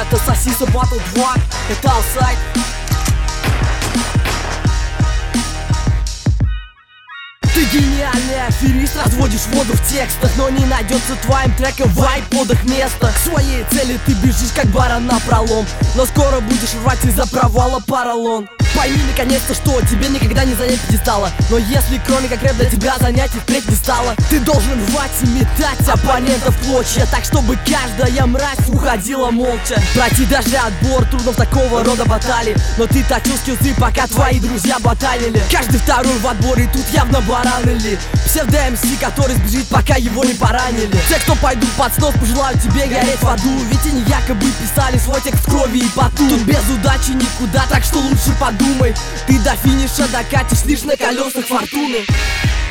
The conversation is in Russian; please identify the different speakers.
Speaker 1: Это Сосиса Battle 2, это Outside. Ты гениальный аферист, разводишь воду в текстах, но не найдется твоим треком вайб под их место. К своей цели ты бежишь как баран напролом, но скоро будешь рвать из-за провала поролон. Пойми наконец-то, что тебе никогда не занять пьедестала. Но если кроме как рэп для тебя занятий впредь не стало, ты должен рвать и метать оппонентов в клочья, так чтобы каждая мразь уходила молча. Пройти даже отбор трудно в такого рода баталии, но ты точил скиллзы, пока твои друзья баталили. Каждый второй в отборе, тут явно баранили. Псевдо-МС, который сбежит, пока его не поранили. Те, кто пойдут под снос, пожелают тебе гореть в аду, ведь они якобы писали свой текст в крови и поту. Тут без удачи никуда, так что лучше подумай. Ты до финиша докатишь лишь на колесах фортуны.